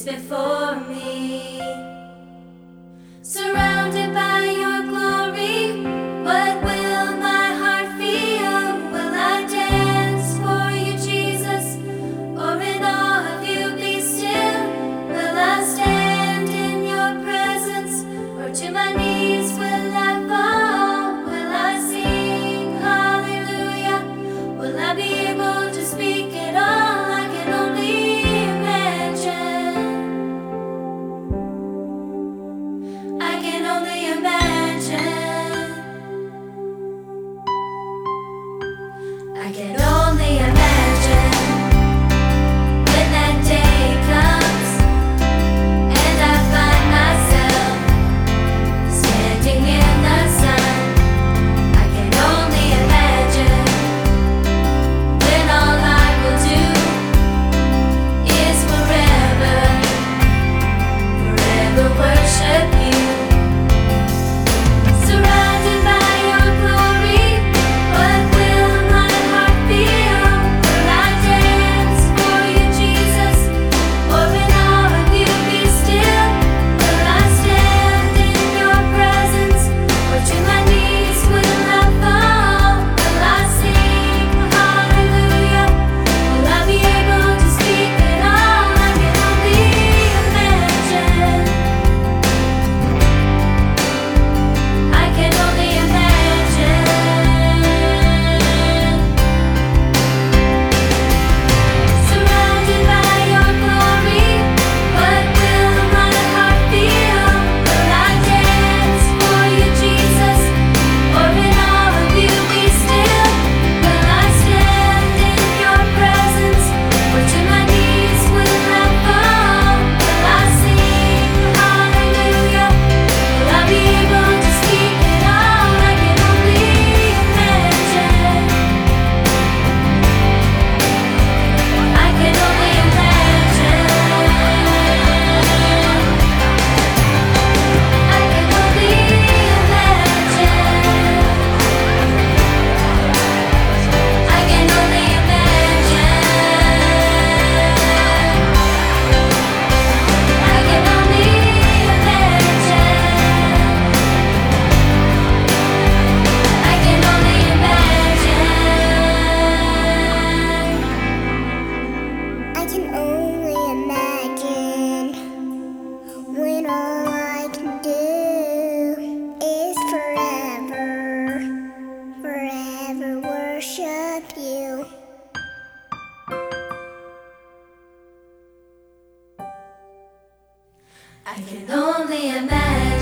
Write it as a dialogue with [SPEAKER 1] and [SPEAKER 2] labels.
[SPEAKER 1] before me. Surrounded by your glory, what will my heart feel? Will I dance for you, Jesus, or in awe of you be still? Will I stand in your presence, or to my knees will I fall? Will I sing hallelujah? Will I be able to speak at all? I can only imagine. I can only imagine. I can only imagine when that day comes and I find myself standing in the sun. I can only imagine when all I will do is forever, forever worship you. Surrounded by your glory, what will my heart feel? Will I dance for you, Jesus, or in awe of you be still? Will I stand in your presence, or to my knees will I fall? Will I sing hallelujah? Will I be able to speak at all? I can only imagine. I can only imagine. Surrounded by your glory, what will my heart feel? Will I dance for you, Jesus, or in awe of you be still? Will I stand in your presence, or to my knees will I fall? Will I sing hallelujah? Will I be able to speak at all? I can only imagine. I can only imagine. I can only imagine. I can only imagine. I can only imagine. I can only imagine.
[SPEAKER 2] I can only imagine when all I can do is forever, forever worship you.
[SPEAKER 1] I can only imagine.